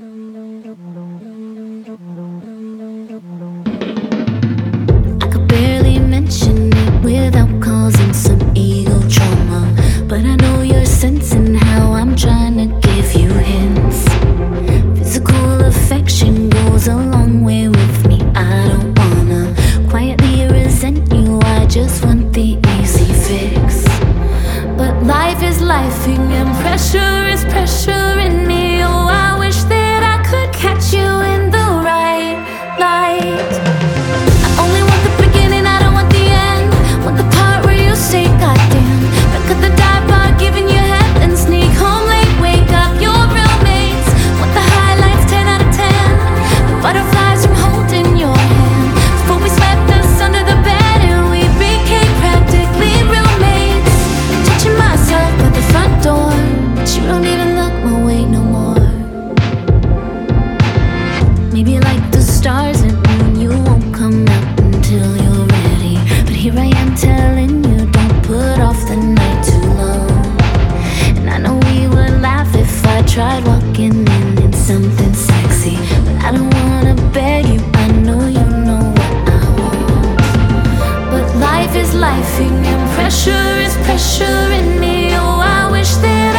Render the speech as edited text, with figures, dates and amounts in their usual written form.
I could barely mention it without causing some ego trauma, but I know you're sensing how I'm trying to give you hints. Physical affection goes a long way with me. I don't wanna quietly resent you, I just want the easy fix. But life is lifing and pressure is pressuring me. Oh, I wish that I could catch you in the right light. I only want the beginning, I don't want the end. Want the part where you say goddamn. But cut the dive bar, giving you head and sneak home late, wake up your roommates. Want the highlights, 10 out of 10. The butterflies from holding your hand. Before we swept us under the bed and we became practically roommates. Touching myself at the front door, but you don't even look my way no more. Maybe like the stars at noon, you won't come out until you're ready. But here I am telling you, don't put off the night too long. And I know we would laugh if I tried walking in something sexy, but I don't wanna beg you, I know you know what I want. But life is lifing and pressure is pressuring me. Oh, I wish that